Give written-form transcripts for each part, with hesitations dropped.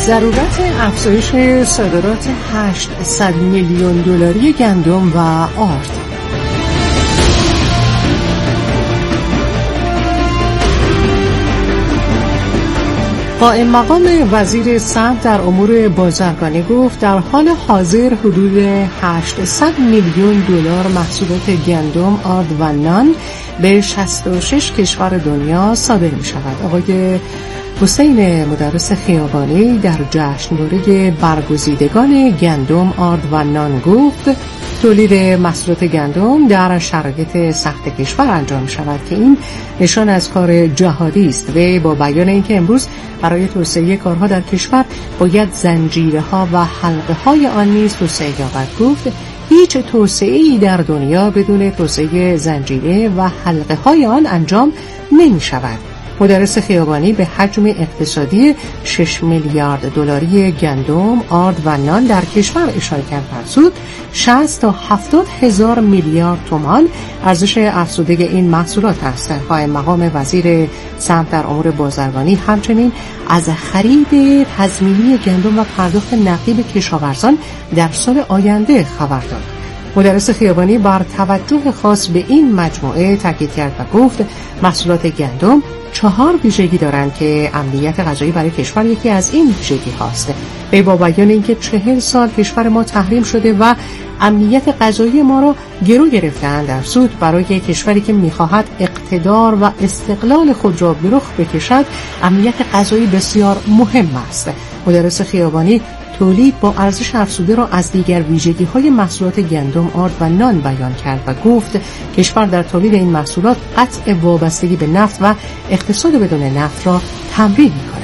ضرورت افزایش صادرات 800 میلیون دلاری گندم و آرد. قائم مقام وزیر صنعت در امور بازرگانی گفت در حال حاضر حدود 800 میلیون دلار محصولات گندم، آرد و نان به 66 کشور دنیا صادر می شود. آقای حسین مدرس خیابانی در جشنواره برگزیدگان گندم، آرد و نان گفت تولید محصولات گندم در شرایط سخت کشور انجام شود که این نشان از کار جهادی است و با بیان اینکه امروز برای توسعه کارها در کشور باید زنجیرها و حلقه های آن نیز توسعه یابد. گفت هیچ توسعه‌ای در دنیا بدون توسعه زنجیره و حلقه های آن انجام نمی شود. مدرس خیابانی به حجم اقتصادی 6 میلیارد دلاری گندم، آرد و نان در کشور اشاره کرد. فرسود 60 تا 70 هزار میلیارد تومان ارزش افزوده این محصولات است. قائم مقام وزیر صنعت در امور بازرگانی همچنین از خرید تضمینی گندم و پرداخت نقدی به کشاورزان در سال آینده خبر داد. مدرس خیابانی بر توجه خاص به این مجموعه تاکید کرد و گفت محصولات گندم 4 ویژگی دارند که امنیت غذایی برای کشور یکی از این ویژگی هاست. به با بیان اینکه 40 سال کشور ما تحریم شده و امنیت غذایی ما را گرو گرفتند، در سود برای کشوری که می‌خواهد اقتدار و استقلال خود را به رخ بکشد امنیت غذایی بسیار مهم است. مدرس خیابانی تولید با ارزش افزوده را از دیگر ویژگی‌های محصولات گندم، آرد و نان بیان کرد و گفت کشور در تولید این محصولات قطع وابستگی به نفت و اقتصاد بدون نفت را تمرین می‌کند.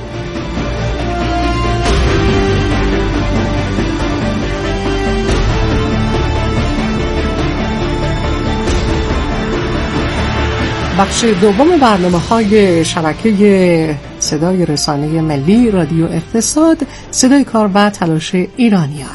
بخش دوم برنامه‌های شبکه صدای رسانه ملی رادیو اقتصاد، صدای کار و تلاش ایرانیان.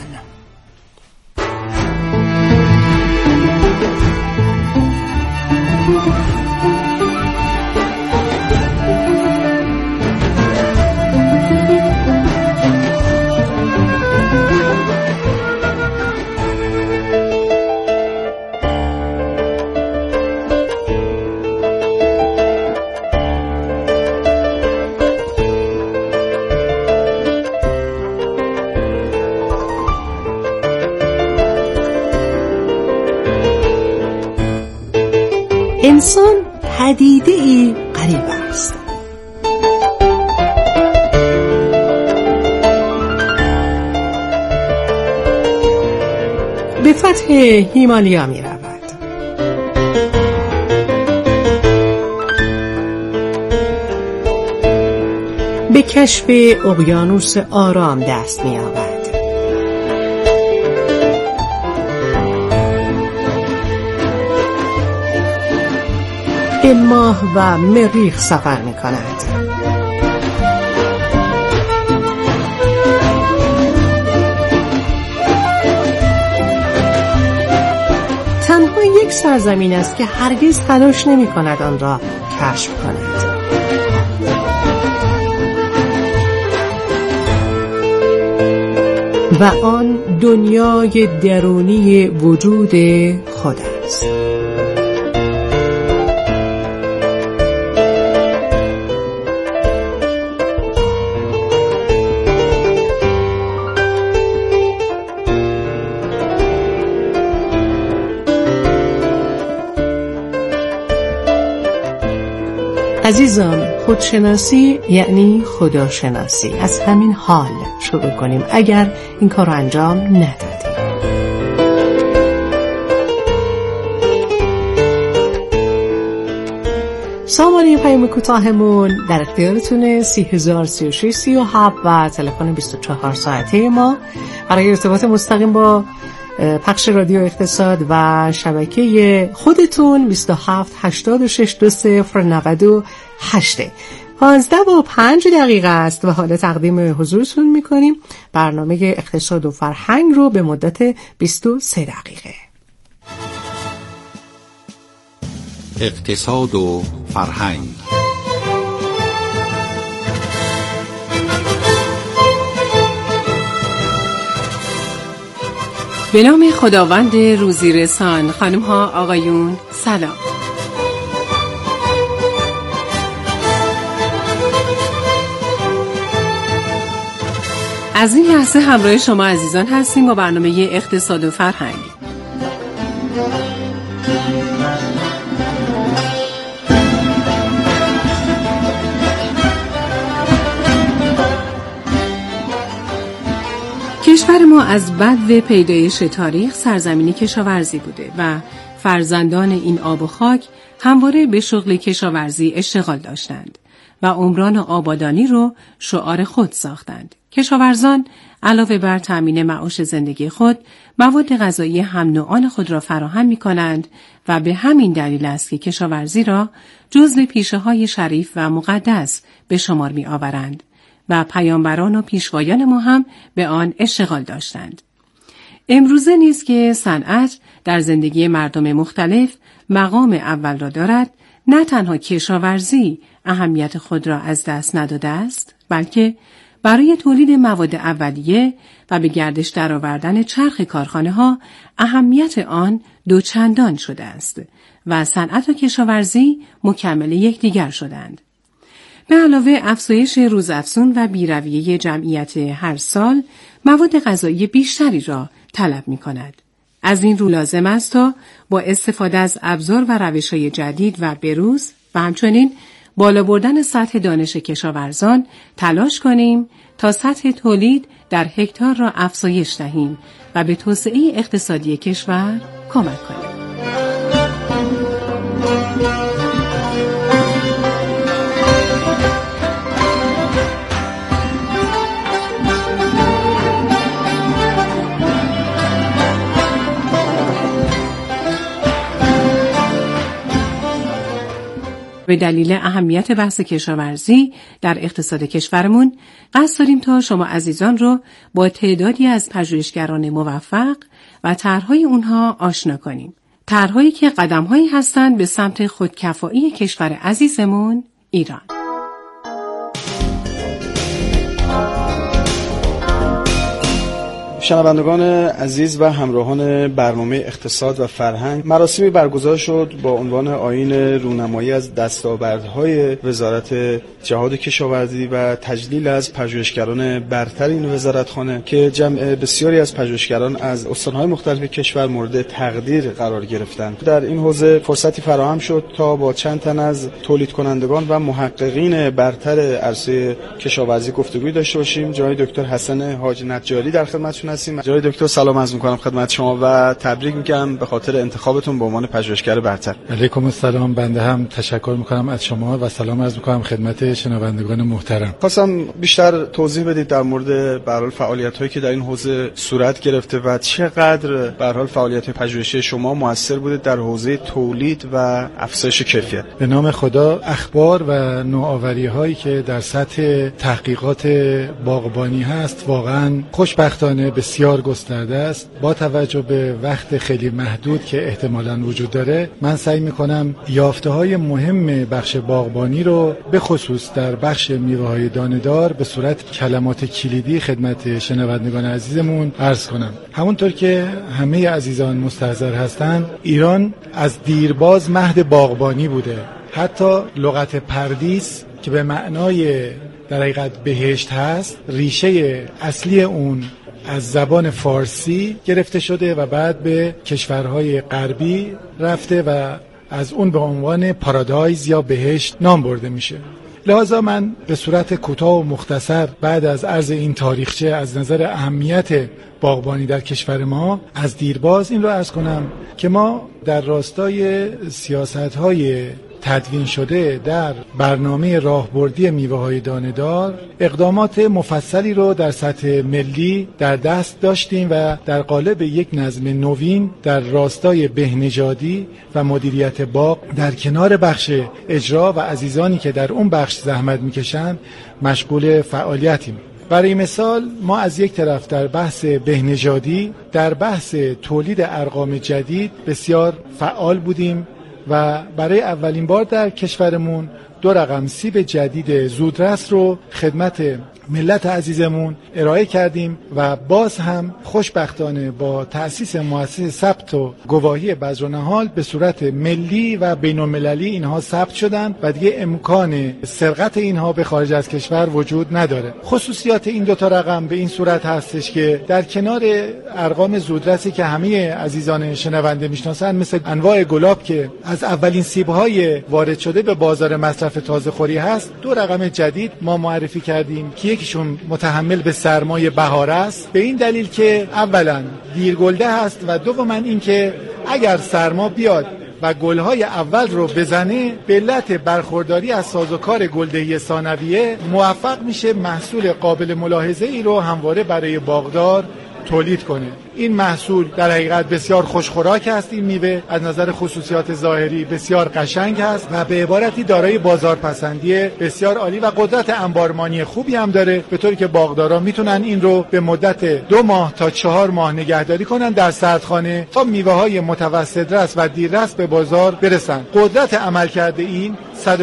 انسان پدیده‌ای غریب است. به فتح هیمالیا می رود. به کشف اقیانوس آرام دست می یابد. به ماه و مریخ سفر می کند. تنها یک سرزمین است که هرگز تلاش نمی کند آن را کشف کند. و آن دنیای درونی وجود خود است. عزیزان، خودشناسی یعنی خداشناسی. از همین حال شروع کنیم اگر این کار رو انجام ندادیم. سامانه پیام کوتاهمون در اختیارتونه 30,036 37 و تلفن 24 ساعته ما برای ارتباط مستقیم با پخش رادیو اقتصاد و شبکه خودتون 27 86 20 98. 15:05 است و حالا تقدیم حضورتون میکنیم برنامه اقتصاد و فرهنگ رو به مدت 23 دقیقه. اقتصاد و فرهنگ. به نام خداوند روزی رسان. خانم ها آقایون سلام. از این لحظه همراه شما عزیزان هستیم با برنامه اقتصاد و فرهنگ. کشور ما از بدو پیدایش تاریخ سرزمینی کشاورزی بوده و فرزندان این آب و خاک همواره به شغل کشاورزی اشتغال داشتند و عمران آبادانی رو شعار خود ساختند. کشاورزان علاوه بر تأمین معاش زندگی خود، مواد غذایی هم نوعان خود را فراهم می کنند و به همین دلیل است که کشاورزی را جزو پیشه‌های شریف و مقدس به شمار می آورند و پیامبران و پیشوایان ما هم به آن اشتغال داشتند. امروزه نیز که صنعت در زندگی مردم مختلف مقام اول را دارد، نه تنها کشاورزی اهمیت خود را از دست نداده است، بلکه برای تولید مواد اولیه و به گردش درآوردن چرخ کارخانه‌ها اهمیت آن دوچندان شده است و صنعت و کشاورزی مکمل یکدیگر شدند. به علاوه افزایش روزافزون و بی‌رویه جمعیت هر سال مواد غذایی بیشتری را طلب می‌کند. از این رو لازم است تا با استفاده از ابزار و روش‌های جدید و بروز و همچنین بالا بردن سطح دانش کشاورزان تلاش کنیم تا سطح تولید در هکتار را افزایش دهیم و به توسعه اقتصادی کشور کمک کنیم. به دلیل اهمیت بحث کشاورزی در اقتصاد کشورمون قصد داریم تا شما عزیزان رو با تعدادی از پژوهشگران موفق و طرح‌های اونها آشنا کنیم. طرح‌هایی که قدم‌هایی هستند به سمت خودکفایی کشور عزیزمون ایران. شنوندگان عزیز و همراهان برنامه اقتصاد و فرهنگ، مراسمی برگزار شد با عنوان آیین رونمایی از دستاوردهای وزارت جهاد کشاورزی و تجلیل از پژوهشگران برتر این وزارتخانه که جمع بسیاری از پژوهشگران از استان‌های مختلف کشور مورد تقدیر قرار گرفتند. در این حوزه فرصتی فراهم شد تا با چند تن از تولید کنندگان و محققین برتر عرصه کشاورزی گفتگوی داشته باشیم. جناب دکتر حسن حاج نجاری در خدمتتون هستیم. جناب دکتر سلام عرض می‌کنم خدمت شما و تبریک میگم به خاطر انتخابتون به عنوان پژوهشگر برتر. علیکم السلام. بنده هم تشکر می‌کنم از شما و سلام عرض می‌کنم خدمت شنوندگان محترم. خواستم بیشتر توضیح بدید در مورد به هر حال فعالیت‌هایی که در این حوزه صورت گرفته و چقدر به هر حال فعالیت پژوهشی شما مؤثر بوده در حوزه تولید و افزایش کیفیت. به نام خدا، اخبار و نوآوری‌هایی که در سطح تحقیقات باغبانی هست واقعاً خوشبختانه بسیار گسترده است. با توجه به وقت خیلی محدود که احتمالاً وجود داره، من سعی می‌کنم یافته‌های مهم بخش باغبانی رو به خصوص در بخش میوه‌های دانه‌دار به صورت کلمات کلیدی خدمت شنوندگان عزیزمون عرض کنم. همونطور که همه عزیزان مستحضر هستند، ایران از دیرباز مهد باغبانی بوده. حتی لغت پردیس که به معنای در حقیقت بهشت هست، ریشه اصلی اون از زبان فارسی گرفته شده و بعد به کشورهای غربی رفته و از اون به عنوان پارادایز یا بهشت نام برده میشه. لذا من به صورت کوتاه و مختصر بعد از عرض این تاریخچه از نظر اهمیت باغبانی در کشور ما از دیرباز این رو عرض کنم که ما در راستای سیاست‌های تدوین شده در برنامه راهبردی میوه‌های دانه‌دار اقدامات مفصلی رو در سطح ملی در دست داشتیم و در قالب یک نظم نوین در راستای بهنژادی و مدیریت باغ در کنار بخش اجرا و عزیزانی که در اون بخش زحمت میکشند مشغول فعالیتیم. برای مثال ما از یک طرف در بحث بهنژادی، در بحث تولید ارقام جدید بسیار فعال بودیم و برای اولین بار در کشورمون 2 رقم سیب جدید زودرس رو خدمت ملت عزیزمون ارائه کردیم و باز هم خوشبختانه با تأسیس مؤسسه ثبت و گواهی بذرالنهال به صورت ملی و بین‌المللی اینها ثبت شدن و دیگه امکان سرقت اینها به خارج از کشور وجود نداره. خصوصیات این دوتا رقم به این صورت هستش که در کنار ارقام زودرسی که همه عزیزان شنونده میشناسن، مثل انواع گلاب که از اولین سیب‌های وارد شده به بازار مصرف تازه‌خوری هست، دو رقم جدید ما معرفی کردیم که یکیشون متحمل به سرمای بهار است، به این دلیل که اولا دیرگلده هست و دوما این که اگر سرما بیاد و گلهای اول رو بزنه، به علت برخورداری از سازوکار گلدهی ثانویه موفق میشه محصول قابل ملاحظه ای رو همواره برای باغدار تولید کنه. این محصول در حقیقت بسیار خوشخوراک است. این میوه از نظر خصوصیات ظاهری بسیار قشنگ است و به عبارتی دارای بازارپسندی بسیار عالی و قدرت انبارمانی خوبی هم داره، به طوری که باغداران میتونن این رو به مدت 2 ماه تا 4 ماه نگهداری کنن در سردخانه تا میوه‌های متوسط رس و دیررس به بازار برسن. قدرت عملکرد این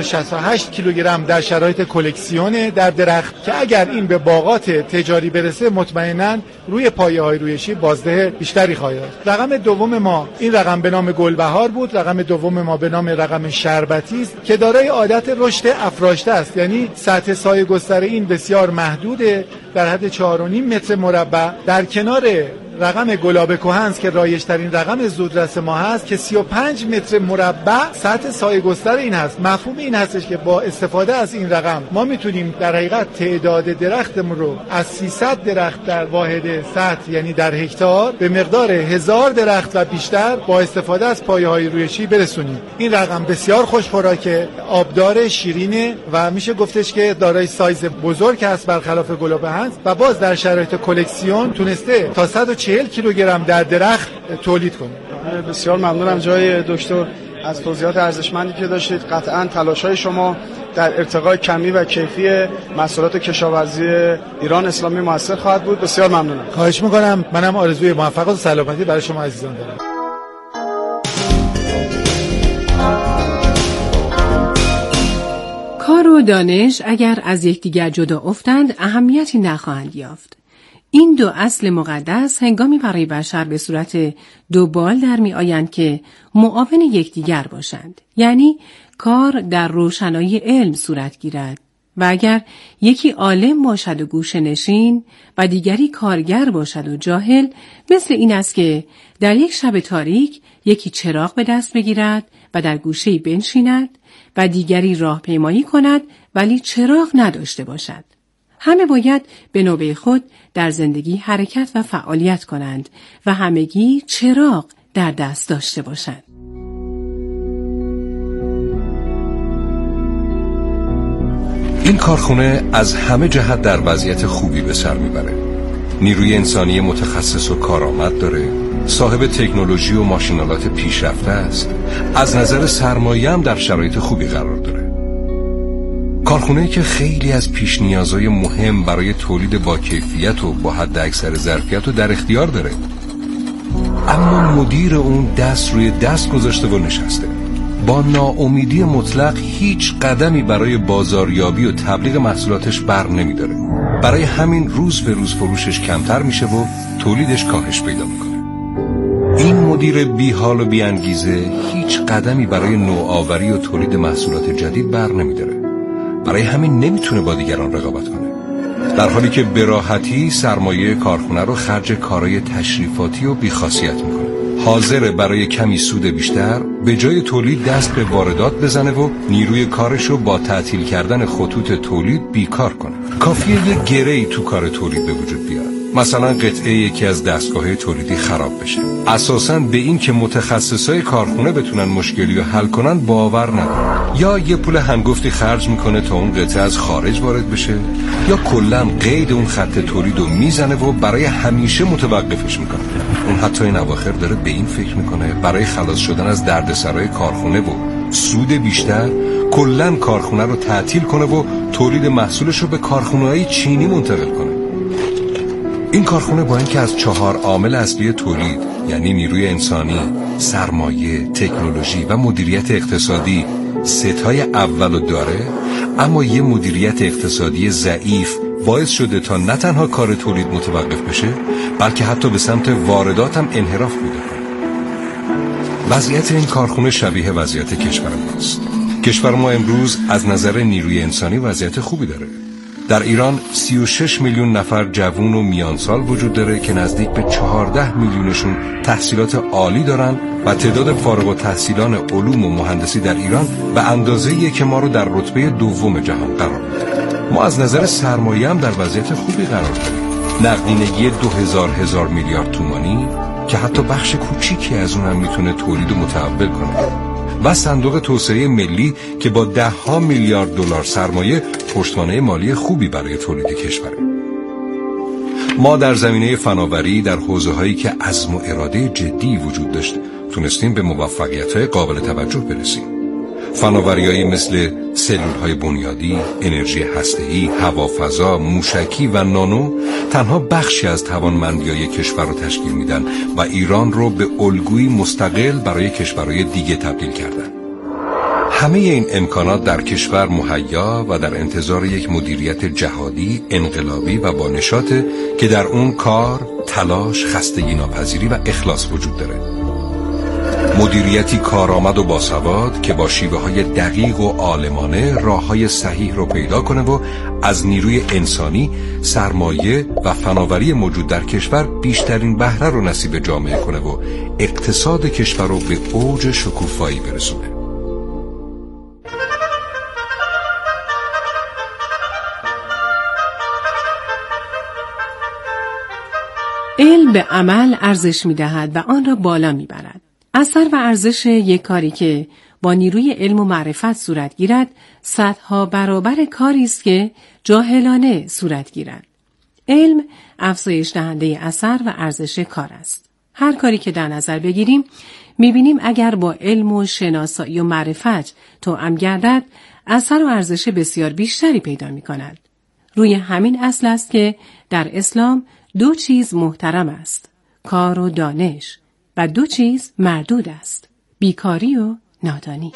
168 کیلوگرم در شرایط کلکسیون در درخت که اگر این به باغات تجاری برسه مطمئناً روی پایه‌های رویشی بازده بیشتری خواهد داشت. رقم دوم ما این رقم به نام گلبهار بود. رقم دوم ما به نام رقم شربتی است که دارای عادت رشد افراشته است، یعنی سطح سایه گستره این بسیار محدوده، در حد 4.5 متر مربع. در کنار رقم گلاب کهن که رایج‌ترین رقم زودرس ما هست که 35 متر مربع سطح سایه گستر این هست. مفهوم این هستش که با استفاده از این رقم ما میتونیم در حقیقت تعداد درختمون رو از 300 درخت در واحد سطح، یعنی در هکتار، به مقدار 1000 درخت و بیشتر با استفاده از پایه‌های رویشی برسونیم. این رقم بسیار خوشخوراکه، آبدار، شیرینه و میشه گفتش که دارای سایز بزرگ است برخلاف گلاب هست و باز در شرایط کلکسیون تونسته تا 140 کیلوگرم در درخت تولید کنه. بسیار ممنونم جای دکتر از توضیحات ارزشمندی که داشتید. قطعاً تلاش‌های شما در ارتقای کمی و کیفی محصولات کشاورزی ایران اسلامی موثر خواهد بود. بسیار ممنونم. خواهش می‌کنم. منم آرزوی موفقیت و سلامتی برای شما عزیزان دارم. کار و دانش اگر از یکدیگر جدا افتند اهمیتی نخواهند یافت. این دو اصل مقدس هنگامی برای بشر به صورت دو بال در می آیند که معاون یکدیگر باشند. یعنی کار در روشنایی علم صورت گیرد و اگر یکی عالم باشد و گوشه نشین و دیگری کارگر باشد و جاهل، مثل این است که در یک شب تاریک یکی چراغ به دست بگیرد و در گوشه‌ای بنشیند و دیگری راهپیمایی کند ولی چراغ نداشته باشد. همه باید به نوبه خود در زندگی حرکت و فعالیت کنند و همگی چراغ در دست داشته باشند. این کارخونه از همه جهت در وضعیت خوبی به سر میبره. نیروی انسانی متخصص و کارآمد داره، صاحب تکنولوژی و ماشینالات پیشرفته است، از نظر سرمایه هم در شرایط خوبی قرار داره. کارخونه‌ای که خیلی از پیش نیازهای مهم برای تولید با کیفیت و با حد اکثر ظرفیت رو در اختیار داره، اما مدیر اون دست روی دست گذاشته و نشسته. با ناامیدی مطلق هیچ قدمی برای بازاریابی و تبلیغ محصولاتش بر نمیداره. برای همین روز به روز فروشش کمتر میشه و تولیدش کاهش پیدا میکنه. این مدیر بی حال و بی انگیزه هیچ قدمی برای نوآوری و تولید محصولات جدید بر نمیداره. برای همین نمیتونه با دیگران رقابت کنه، در حالی که به راحتی سرمایه کارخونه رو خرج کارهای تشریفاتی و بیخاصیت میکنه. حاضره برای کمی سود بیشتر به جای تولید دست به واردات بزنه و نیروی کارش رو با تعطیل کردن خطوط تولید بیکار کنه. کافیه یه گره‌ای تو کار تولید به وجود بیاد، مثلا قطعه یکی از دستگاه‌های تولیدی خراب بشه. اساساً به این که متخصصای کارخونه بتونن مشکلی رو حل کنن باور نداره. یا یه پول هنگفتی خرج میکنه تا اون قطعه از خارج وارد بشه، یا کلاً قید اون خط تولید رو میزنه و برای همیشه متوقفش میکنه. اون حتی این اواخر داره به این فکر میکنه برای خلاص شدن از دردسرای کارخونه و سود بیشتر کلاً کارخونه رو تعطیل کنه و تولید محصولش رو به کارخونه‌های چینی منتقل کنه. این کارخونه با اینکه از 4 عامل اصلی تولید، یعنی نیروی انسانی، سرمایه، تکنولوژی و مدیریت اقتصادی ستای اولو داره، اما یه مدیریت اقتصادی ضعیف باعث شده تا نه تنها کار تولید متوقف بشه، بلکه حتی به سمت واردات هم انحراف پیدا کنه. وضعیت این کارخونه شبیه وضعیت کشور ماست. کشور ما امروز از نظر نیروی انسانی وضعیت خوبی داره. در ایران 36 میلیون نفر جوون و میانسال وجود داره که نزدیک به 14 میلیونشون تحصیلات عالی دارن و تعداد فارغ التحصیلان علوم و مهندسی در ایران به اندازه‌ایه که ما رو در رتبه دوم جهان قرار میده. ما از نظر سرمایه هم در وضعیت خوبی قرار داریم. نقدینگی 2000 میلیارد تومانی که حتی بخش کوچیکی از اون هم میتونه تولید و متحول کنه، و صندوق توسعه ملی که با 10 میلیارد دلار سرمایه پشتوانه مالی خوبی برای تولید کشوره. ما در زمینه فناوری در حوزه‌هایی که عزم و اراده جدی وجود داشت تونستیم به موفقیت‌های قابل توجه برسیم. فناوری‌هایی مثل سلول‌های بنیادی، انرژی هسته‌ای، هوافضا، موشکی و نانو تنها بخشی از توانمندی‌های کشور رو تشکیل میدن و ایران رو به الگویی مستقل برای کشورهای دیگه تبدیل کردن. همه این امکانات در کشور مهیا و در انتظار یک مدیریت جهادی، انقلابی و با نشاطه که در اون کار، تلاش، خستگی ناپذیری و اخلاص وجود داره. مدیریتی کارآمد و باسواد که با شیوه‌های دقیق و عالمانه راه‌های صحیح رو پیدا کنه و از نیروی انسانی، سرمایه و فناوری موجود در کشور بیشترین بهره رو نصیب جامعه کنه و اقتصاد کشور رو به اوج شکوفایی برسونه. علم به عمل ارزش می‌دهد و آن را بالا می‌برد. اثر و ارزش یک کاری که با نیروی علم و معرفت صورت گیرد صدها برابر کاری است که جاهلانه صورت گیرد. علم افزایش دهنده اثر و ارزش کار است. هر کاری که در نظر بگیریم می‌بینیم اگر با علم و شناسایی و معرفت توأم گردد اثر و ارزش بسیار بیشتری پیدا می‌کند. روی همین اصل است که در اسلام 2 چیز محترم است: کار و دانش، و 2 چیز مردود است: بیکاری و نادانی.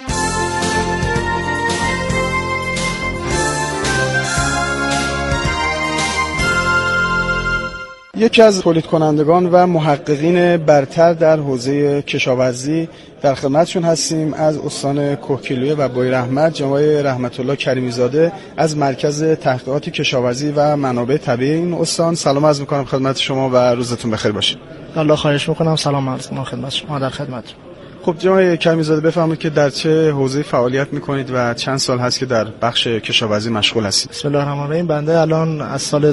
یکی از تولید کنندگان و محققین برتر در حوزه کشاورزی در خدمتشون هستیم. از استان کوهگیلویه و بوی رحمت جناب رحمت الله کریمی زاده از مرکز تحقیقات کشاورزی و منابع طبیعی این استان. سلام عرض می‌کنم خدمت شما و روزتون بخیر باشه. الله خواهش می‌کنم. سلام عرض می‌کنم خدمت شما. در خدمت. خب جناب کریمی زاده بفرمایید که در چه حوزه‌ای فعالیت می‌کنید و چند سال هست که در بخش کشاورزی مشغول هستید؟ بسم الله الرحمن الرحیم. بنده الان از سال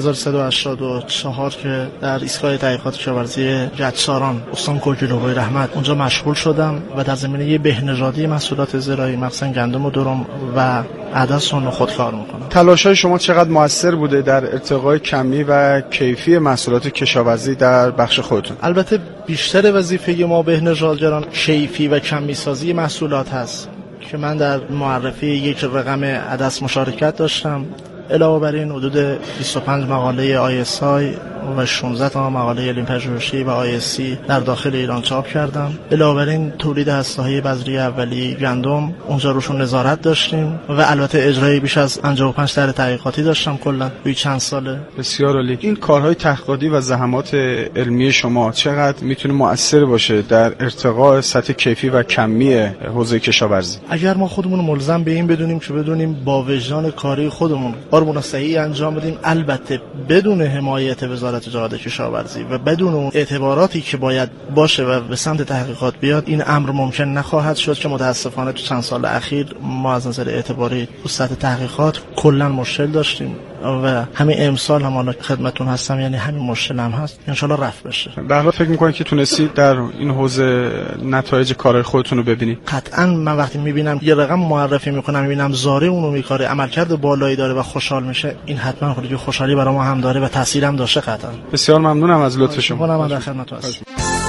1384 که در ایستگاه تحقیقات کشاورزی جدساران استان کوهگیلو بوی رحمت اونجا مشغول شدم و در زمینه بهنژادی محصولات زراعی مثلا گندم و درم و عدس و نخود کار می‌کنم. تلاش‌های شما چقدر موثر بوده در ارتقای کمی و کیفی محصولات کشاورزی در بخش خودتون؟ البته بیشتر وظیفه ما بهنژادگران کیفی و کمی سازی محصولات هست که من در معرفی یک رقم عدس مشارکت داشتم. علاوه بر این حدود 25 مقاله ISI و 16 تا مقاله علمی پژوهشی و ISC در داخل ایران چاپ کردم. علاوه بر این تولید هسته‌های بذری اولیه گندم اونجا روشون نظارت داشتیم و البته اجرای بیش از 55 طرح تحقیقاتی داشتم کلا توی چند ساله. بسیار عالی. این کارهای تحقیقاتی و زحمات علمی شما چقدر میتونه مؤثر باشه در ارتقاء سطح کیفی و کمی حوزه کشاورزی؟ اگر ما خودمون ملزم به این بدونیم که بدونیم با وجدان کاری خودمون کارمون صحیح انجام بدیم، البته بدون حمایت وزارت جهاد کشاورزی و بدون اون اعتباراتی که باید باشه و به سمت تحقیقات بیاد، این امر ممکن نخواهد شد که متاسفانه تو چند سال اخیر ما از نظر اعتباری تو سطح تحقیقات کلا مشکل داشتیم و همین امسال هم الان خدمتتون هستم، یعنی همین مشکل هم هست، ان شاء الله رفع بشه. به هر حال فکر می‌کنید که تونستید در این حوزه نتایج کارهای خودتون رو ببینید؟ قطعاً من وقتی می‌بینم یه رقم معرفی می‌کنم، می‌بینم زاره اونو می‌کاره، عملکرد بالایی داره و خوشحال میشه، این حتما خودی خوشحالی برای ما هم داره و تاثیر هم داشته قطعاً. بسیار ممنونم از لطف شما. من در خدمتتون هستم.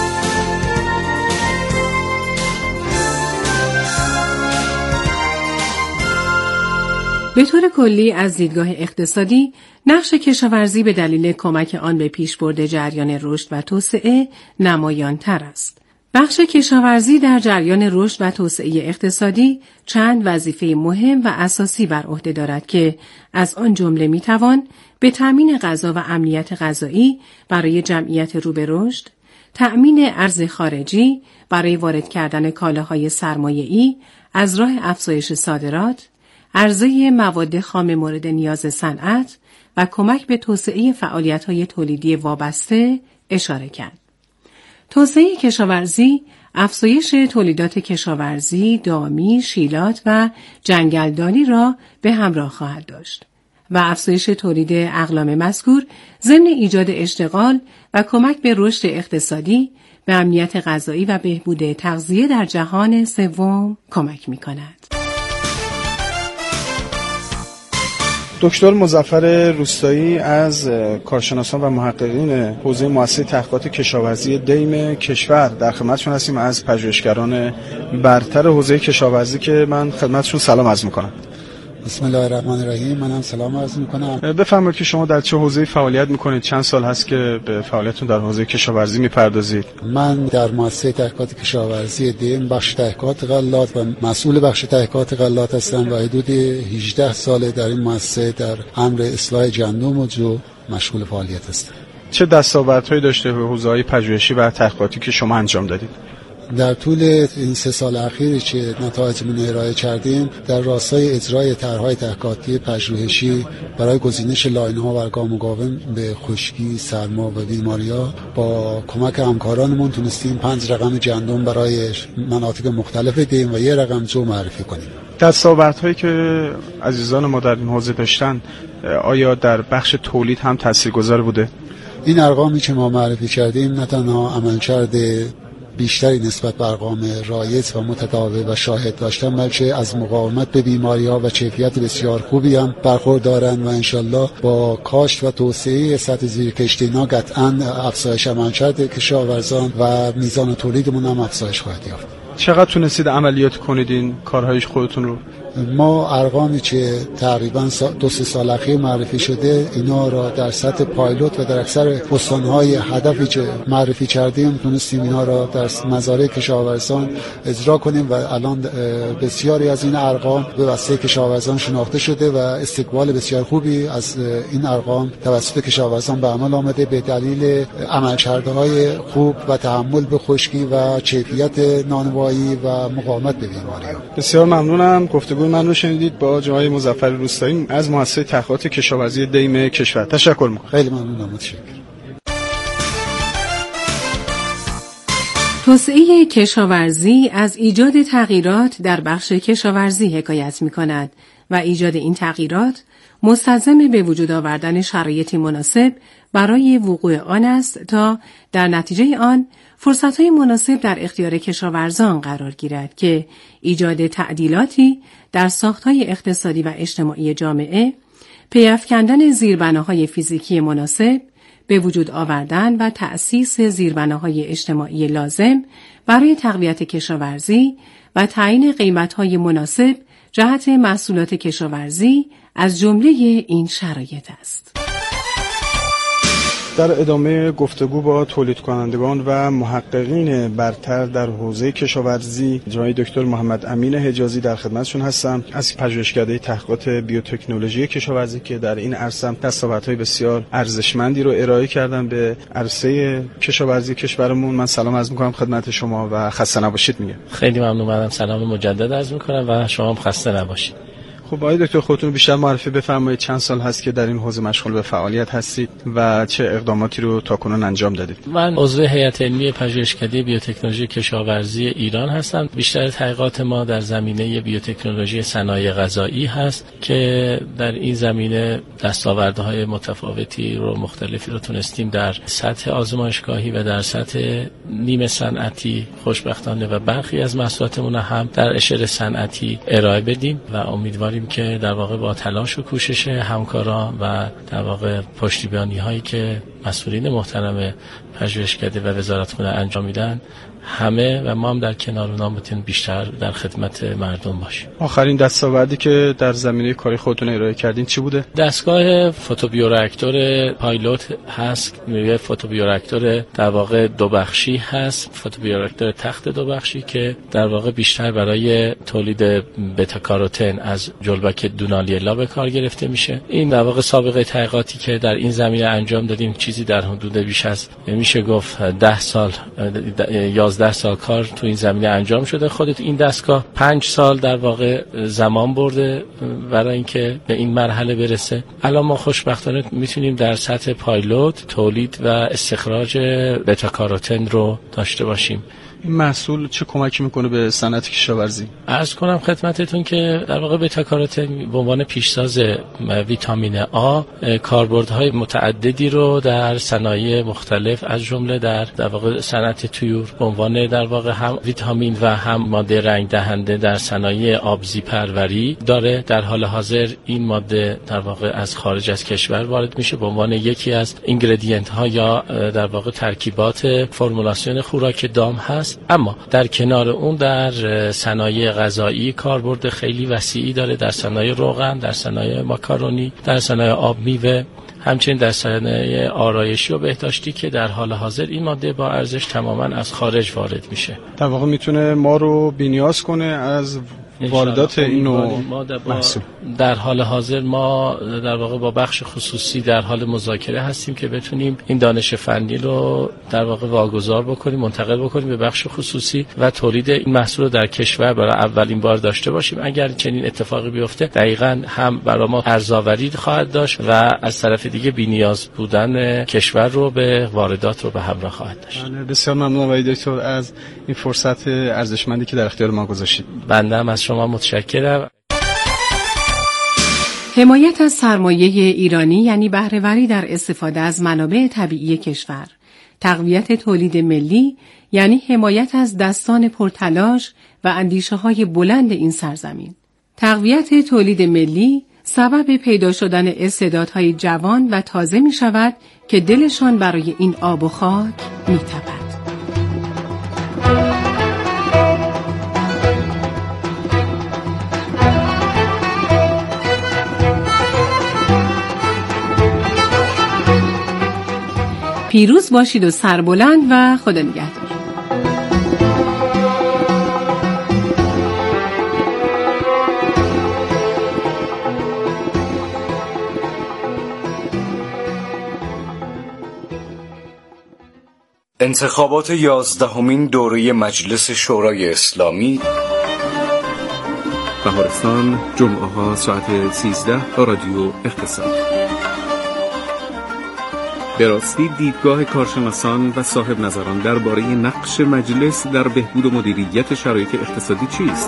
به طور کلی از دیدگاه اقتصادی نقش کشاورزی به دلیل کمک آن به پیشبرد جریان رشد و توسعه نمایان‌تر است. بخش کشاورزی در جریان رشد و توسعه اقتصادی چند وظیفه مهم و اساسی بر عهده دارد که از آن جمله میتوان به تأمین غذا و امنیت غذایی برای جمعیت رو به رشد، تأمین ارز خارجی برای وارد کردن کالاهای سرمایه‌ای از راه افزایش صادرات، عرضه مواد خام مورد نیاز صنعت و کمک به توسعه فعالیت‌های تولیدی وابسته اشاره کرد. توسعه کشاورزی، افزایش تولیدات کشاورزی، دامی، شیلات و جنگلدانی را به همراه خواهد داشت و افزایش تولید اقلام مذکور ضمن ایجاد اشتغال و کمک به رشد اقتصادی، به امنیت غذایی و بهبود تغذیه در جهان سوم کمک می‌کند. دکتر مظفر روستایی از کارشناسان و محققین حوزه مؤسسه تحقیقات کشاورزی دیم کشور در خدمتشون هستیم، از پژوهشگران برتر حوزه کشاورزی که من خدمتشون سلام عرض میکنم. بسم الله الرحمن الرحیم. منم سلام عرض میکنم. بفرمایید که شما در چه حوزه‌ای فعالیت میکنید؟ چند سال هست که به فعالیتتون در حوزه کشاورزی میپردازید؟ من در مؤسسه تحقیقات کشاورزی دیم بخش تحقیقات غلات و مسئول بخش تحقیقات غلات هستم و حدود 18 ساله در این مؤسسه در امر اصلاح گندم و جو مشغول فعالیت هستم. چه دستاوردهایی داشته به حوزه‌های پژوهشی و تحقیقاتی که شما انجام دادید؟ در طول این 3 سال اخیری که نتایجمون ارائه کردیم در راستای اجرای طرح‌های تحقیقاتی پژوهشی برای گزینش لاین‌ها و گام به خشکی، سرما و بیماری‌ها با کمک همکارانمون تونستیم 5 رقم گندم برای مناطق مختلف دیم و 1 رقم جو معرفی کنیم. دستاوردهایی که عزیزان ما در این حوزه داشتن آیا در بخش تولید هم تاثیرگذار بوده؟ این ارقامی که ما معرفی کردیم نه تنها عملکرد بیشتری نسبت به ارقام رایج و متداول و شاهد داشتن، بلکه از مقاومت به بیماری‌ها و کیفیت بسیار خوبی هم برخوردارن و انشالله با کاشت و توسعه سطح زیرکشتی‌ها قطعاً افزایش عملکرد کشاورزان و میزان تولیدمون هم افزایش خواهد یافت. چقدر تونستید عملیات کنید این کارهایش خودتون رو؟ ما ارقامی که تقریبا 2-3 سال اخیر معرفی شده اینا را در سطح پایلوت و در اکثر استانهای هدفی که معرفی کردیم تونستیم اینا را در مزارع کشاورزان اجرا کنیم و الان بسیاری از این ارقام به واسطه کشاورزان شناخته شده و استقبال بسیار خوبی از این ارقام توسط کشاورزان به عمل آمده به دلیل عملکردهای خوب و تحمل به خشکی و کیفیت نانوایی و مقاومت به بیماری‌ها. بسیار ممنونم. گفتگوی من رو شنیدید با جناب مظفر روستایی از مؤسسه تحقیقات کشاورزی دیم کشور. تشکر می‌کنم. خیلی ممنونم. متشکرم. توسعه کشاورزی از ایجاد تغییرات در بخش کشاورزی حکایت می‌کند و ایجاد این تغییرات مستلزم به وجود آوردن شرایطی مناسب برای وقوع آن است تا در نتیجه آن فرصت‌های مناسب در اختیار کشاورزان قرار گیرد که ایجاد تعدیلاتی در ساخت‌های اقتصادی و اجتماعی جامعه، پی‌افکندن زیربناهای فیزیکی مناسب، به وجود آوردن و تأسیس زیربناهای اجتماعی لازم برای تقویت کشاورزی و تعیین قیمت‌های مناسب جهت محصولات کشاورزی از جمله این شرایط است. در ادامه گفتگو با تولید کنندگان و محققین برتر در حوزه کشاورزی، جناب دکتر محمد امین حجازی در خدمتشون هستم از پژوهشکده تحقیقات بیوتکنولوژی کشاورزی که در این عرصه دستاوردهای بسیار ارزشمندی رو ارائه کردن به عرصه کشاورزی کشورمون. من سلام عرض می‌کنم خدمت شما و خسته نباشید میگم. خیلی ممنون. منم سلام مجدد عرض می‌کنم و شما هم خسته نباشید. خب آقای دکتر خودتون بیشتر معرفی بفرمایید. چند سال هست که در این حوزه مشغول به فعالیت هستید و چه اقداماتی رو تاکنون انجام دادید؟ من عضو هیئت علمی پژوهشکده بیوتکنولوژی کشاورزی ایران هستم. بیشتر تحقیقات ما در زمینه بیوتکنولوژی صنایع غذایی هست که در این زمینه دستاوردهای متفاوتی رو مختلفی رو تونستیم در سطح آزمایشگاهی و در سطح نیمه صنعتی خوشبختانه و برخی از محصولاتمون هم در اشر صنعتی ارائه بدیم و امیدواریم که در واقع با تلاش و کوشش همکاران و در واقع پشتیبانی هایی که مسئولین محترم پژوهشکده و وزارتخانه انجام میدن همه و ما هم در کنار اونا میتونیم بیشتر در خدمت مردم باشیم. آخرین دستاوردی که در زمینه کاری خودتون ارائه کردین چی بوده؟ دستگاه فوتوبیوراکتور پایلوت هست. یه فوتوبیوراکتور در واقع دو بخشی هست، فوتوبیوراکتور تخت دو بخشی که در واقع بیشتر برای تولید بتا کاروتن از جلبک دونالیلا به کار گرفته میشه. این در واقع سابقه تحقیقاتی که در این زمینه انجام دادیم چیزی در حدود بیش از میشه گفت 11 سال کار تو این زمینه انجام شده. خودت این دستگاه 5 سال در واقع زمان برده برای اینکه به این مرحله برسه. الان ما خوشبختانه میتونیم در سطح پایلوت تولید و استخراج بتا کاروتن رو داشته باشیم. این محصول چه کمکی میکنه به صنعت کشاورزی؟ عرض کنم خدمتتون که در واقع بتا کاروتن به عنوان پیشساز ویتامین آ کاربردهای متعددی رو در صنایع مختلف از جمله در واقع صنعت طیور به عنوان در واقع هم ویتامین و هم ماده رنگ دهنده در صنایع آبزی پروری داره. در حال حاضر این ماده در واقع از خارج از کشور وارد میشه به عنوان یکی از اینگریدینت ها یا در واقع ترکیبات فرمولاسیون خوراک دام هست. اما در کنار اون در صنایع غذایی کاربرد خیلی وسیعی داره، در صنایع روغن، در صنایع ماکارونی، در صنایع آب میوه، همچنین در صنایع آرایشی و بهداشتی که در حال حاضر این ماده با ارزش تماما از خارج وارد میشه. در واقع میتونه ما رو بی‌نیاز کنه از واردات این نوع محصول. در حال حاضر ما در واقع با بخش خصوصی در حال مذاکره هستیم که بتونیم این دانش فنی رو در واقع واگذار بکنیم، منتقل بکنیم به بخش خصوصی و تولید این محصول رو در کشور برای اولین بار داشته باشیم. اگر چنین اتفاقی بیفته دقیقاً هم برای ما ارزآوری خواهد داشت و از طرف دیگه بی‌نیاز بودن کشور رو به واردات رو به همراه خواهد داشت. بسیار ممنونم آقای دکتر از این فرصت ارزشمندی که در اختیار ما گذاشتید. بنده هم از شما متشکرم. حمایت از سرمایه ایرانی یعنی بهره‌وری در استفاده از منابع طبیعی کشور. تقویت تولید ملی یعنی حمایت از دستان پرتلاش و اندیشه‌های بلند این سرزمین. تقویت تولید ملی سبب پیدا شدن استعدادهای جوان و تازه می شود که دلشان برای این آب و خاک می تپد. پیروز باشید و سربلند و خدا نگهدار. انتخابات 11مین دوره مجلس شورای اسلامی بهارستان، جمعه ها ساعت 13 رادیو اقتصاد. به راستی دیدگاه کارشناسان و صاحب نظران درباره نقش مجلس در بهبود و مدیریت شرایط اقتصادی چیست؟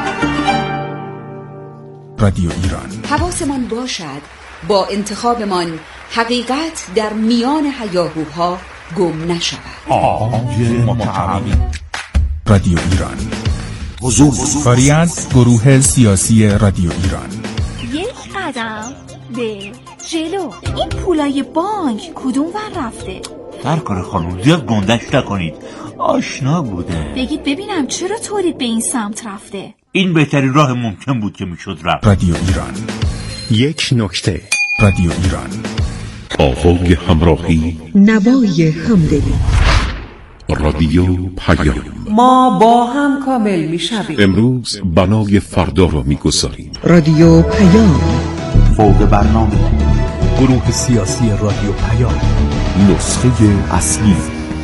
رادیو ایران. حواسمان باشد با انتخابمان حقیقت در میان هیاهوها گم نشود. آج متعالی. رادیو ایران. حضور کاری از گروه سیاسی رادیو ایران. یک قدم به جلو. این پولای بانک کدوم ور رفته؟ سرکار خانم زیاد گندش نکنید، آشنا بوده. بگید ببینم چرا تولید به این سمت رفته؟ این بهترین راه ممکن بود که میشد رفت. رادیو ایران. یک نکته. رادیو ایران. آوای همراهی، نوای همدلی. رادیو پیام. ما با هم کامل میشویم. امروز بنای فردا را میگذاریم. رادیو پیام. فوق برنامه. گروه سیاسی رادیو پیام. نسخه اصلی.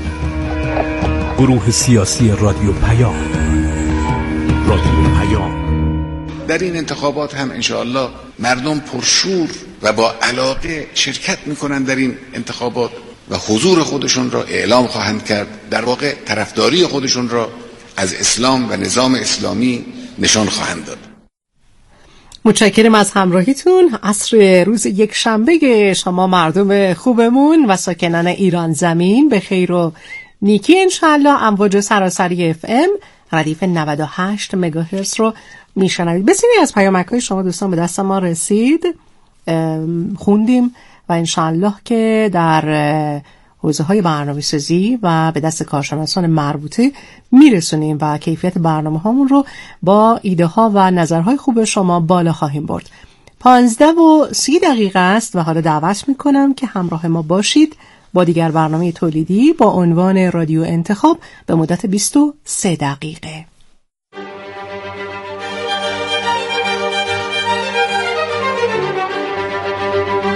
گروه سیاسی رادیو پیام. رادیو پیام. در این انتخابات هم انشاءالله مردم پرشور و با علاقه شرکت میکنن در این انتخابات و حضور خودشون را اعلام خواهند کرد. در واقع طرفداری خودشون را از اسلام و نظام اسلامی نشان خواهند داد. متشکرم از همراهیتون. عصر روز یک شنبه شما مردم خوبمون و ساکنان ایران زمین به خیر و نیکی انشاءالله. امواج سراسری FM ردیف 98 مگاهرتز رو میشنوید. بسیاری از پیامک‌های شما دوستان به دست ما رسید، خوندیم و انشاءالله که در حوزه‌های برنامه‌سازی و به دست کارشناسان مربوطه میرسونیم و کیفیت برنامه‌هامون رو با ایده‌ها و نظرهای خوب شما بالا خواهیم برد. 15:30 است و حالا دعوت میکنم که همراه ما باشید با دیگر برنامه تولیدی با عنوان رادیو انتخاب به مدت 23 دقیقه.